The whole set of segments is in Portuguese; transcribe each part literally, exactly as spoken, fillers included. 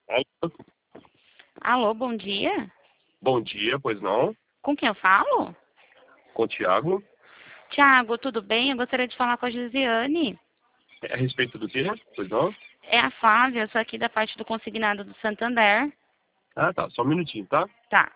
Alô? Alô, bom dia. Bom dia, pois não? Com quem eu falo? Com o Thiago. Tiago, tudo bem? Eu gostaria de falar com a Josiane. É a respeito do quê? Pois não? É a Flávia, eu sou aqui da parte do consignado do Santander. Ah, tá. Só um minutinho, tá? Tá.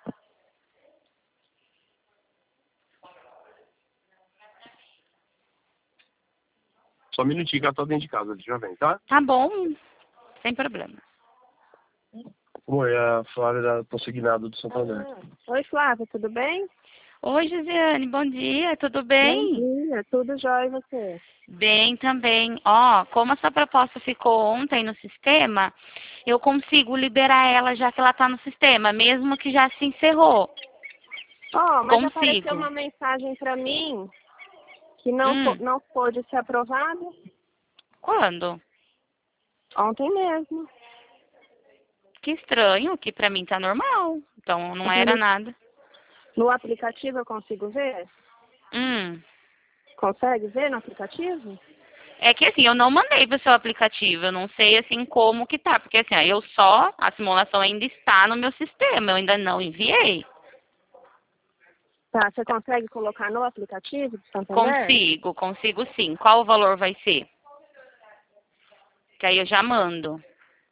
Só um minutinho que ela tá dentro de casa. Já vem, tá? Tá bom, sem problema. Oi, é a Flávia da Consignado do Santander. Oi, Flávia, tudo bem? Oi, Josiane, bom dia, tudo Bom bem? dia, tudo jóia e você? Bem também. Ó, como essa proposta ficou ontem no sistema, eu consigo liberar ela já que ela tá no sistema, mesmo que já se encerrou. Ó, mas apareceu Consigo. uma mensagem para mim que não, fo- Hum, não pôde ser aprovada quando? ontem mesmo. Que estranho, que pra mim tá normal. Então não era No, nada. no aplicativo eu consigo ver? Hum. Consegue ver no aplicativo? É que assim, eu não mandei pro seu aplicativo, eu não sei assim como que tá, porque assim, ó, eu só, a simulação ainda está no meu sistema, eu ainda não enviei. Tá, você consegue colocar no aplicativo do Santander? Consigo, consigo sim. Qual o valor vai ser? Que aí eu já mando.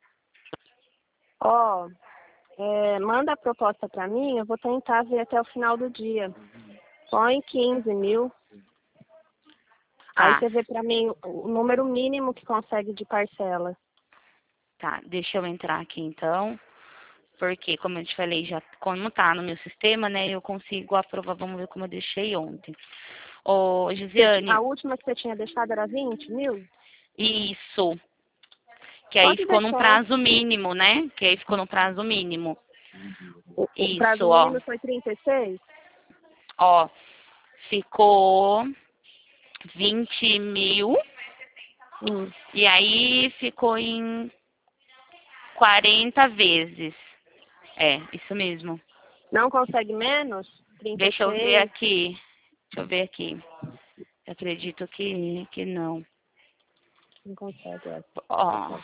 Ó, é, manda a proposta para mim, eu vou tentar ver até o final do dia. Põe quinze mil. Aí Ah, você vê para mim o número mínimo que consegue de parcela. tá, deixa eu entrar aqui então, porque como eu te falei, já como tá no meu sistema, né, eu consigo aprovar, vamos ver como eu deixei ontem. Ô, Você ti- A Gisiane, última que você tinha deixado era vinte mil? isso. Que aí Pode ficou num deixar. prazo mínimo, né? Que aí ficou no prazo mínimo. O, o prazo Isso, ó. mínimo foi trinta e seis? Ó, ficou vinte mil Hum. e aí ficou em quarenta vezes. É, isso mesmo. Não consegue menos? Deixa eu ver trinta e seis? aqui. Deixa eu ver aqui. Eu acredito que, que não. Não consegue, é. Ó,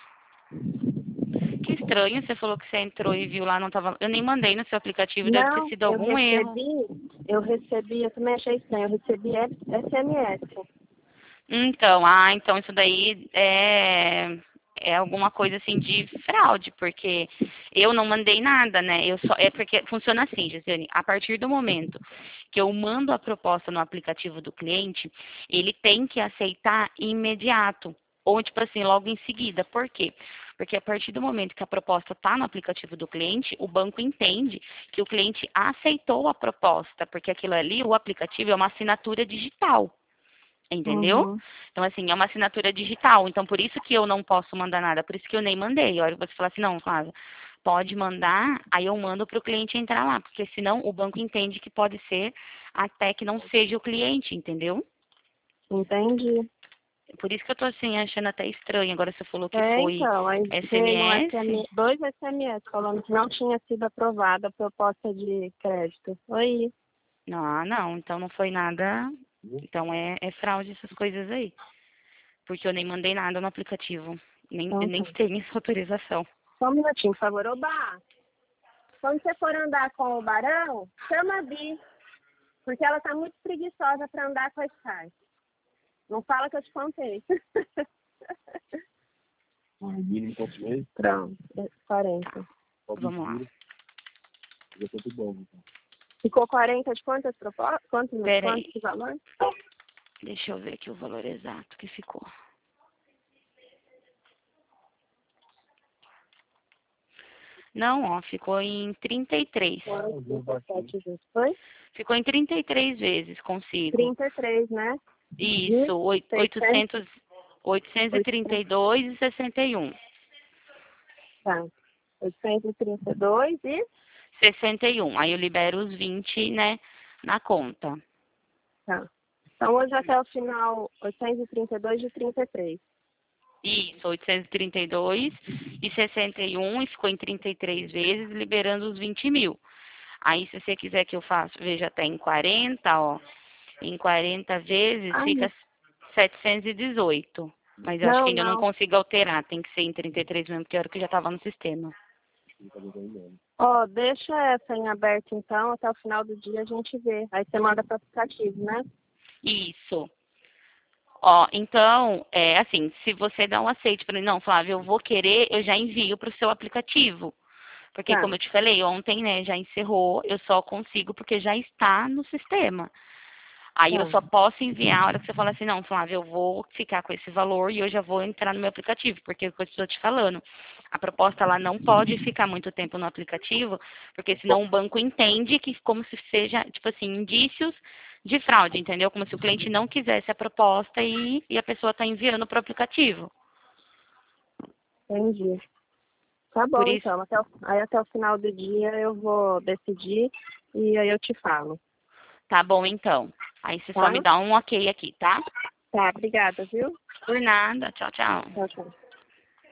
que estranho, você falou que você entrou e viu lá, não tava. Eu nem mandei no seu aplicativo, deve ter Não, sido eu algum erro. recebi, eu recebi, eu também achei estranho, eu recebi S M S. Então, ah, então isso daí é, é alguma coisa assim de fraude, porque eu não mandei nada, né? Eu só, é porque funciona assim, Gisele, a partir do momento que eu mando a proposta no aplicativo do cliente, ele tem que aceitar imediato. Ou, tipo assim, logo em seguida. Por quê? Porque a partir do momento que a proposta está no aplicativo do cliente, o banco entende que o cliente aceitou a proposta, porque aquilo ali, o aplicativo, é uma assinatura digital. Entendeu? Uhum. Então, assim, é uma assinatura digital. Então, por isso que eu não posso mandar nada. Por isso que eu nem mandei. A hora que você falar assim, não, Flávia, pode mandar, aí eu mando para o cliente entrar lá. Porque senão o banco entende que pode ser até que não seja o cliente, entendeu? Entendi. Por isso que eu tô, assim, achando até estranho. Agora você falou que É, foi então, aí veio um S M S M S. S, dois S M S falando que não tinha sido aprovada a proposta de crédito. Oi. Não, ah, não. Então não foi nada. Então é, é fraude essas coisas aí. Porque eu nem mandei nada no aplicativo. Nem, Então, nem tá. tem essa autorização. Só um minutinho, por favor. Oba, quando você for andar com o Barão, chama a Bi, porque ela tá muito preguiçosa para andar com a Sky. Não fala que eu te contei. O mínimo quantos meses? Pronto, é quarenta. Vamos lá. Já foi tudo bom, então. Ficou quarenta de quantas propostas? Quantos, Pera quantos aí. de valor? Deixa eu ver aqui o valor exato que ficou. Não, ó, ficou em trinta e três. Sete vezes. Foi? Ficou em trinta e três vezes, consigo. trinta e três, né? De Isso, oi- seiscentos. oitocentos, oitocentos e trinta e dois e sessenta e um. Tá. oitocentos e trinta e dois e... sessenta e um. Aí eu libero os vinte, né, na conta. Tá. Então, hoje até o final, oitocentos e trinta e dois de trinta e três. Isso, oitocentos e trinta e dois e sessenta e um e ficou em trinta e três vezes, liberando os vinte mil. Aí, se você quiser que eu faça, veja até em quarenta, ó, em quarenta vezes Ai, fica setecentos e dezoito. Mas eu acho que não, ainda não não. consigo alterar, tem que ser em trinta e três mesmo, porque era o que já estava no sistema. que tá devendo. Ó, deixa essa em aberto então, até o final do dia a gente vê. Aí você manda para o aplicativo, né? Isso. Ó, então, é assim, se você dá um aceite para mim, não, Flávia, eu vou querer, eu já envio para o seu aplicativo. Porque, Tá. como eu te falei, ontem, né, já encerrou, eu só consigo porque já está no sistema. Aí eu Tá. só posso enviar a hora que você fala assim, não, Flávia, eu vou ficar com esse valor e eu já vou entrar no meu aplicativo, porque é o que eu estou te falando. A proposta, ela não pode ficar muito tempo no aplicativo, porque senão o banco entende que como se seja, tipo assim, indícios de fraude, entendeu? Como se o cliente não quisesse a proposta e, e a pessoa está enviando para o aplicativo. Entendi. Tá Por bom, isso, então. Até o, aí até o final do dia eu vou decidir e aí eu te falo. tá bom então. Aí você só Tá? me dá um ok aqui, tá? Tá, obrigada, viu? Por nada. Tchau, tchau. Tchau, tchau.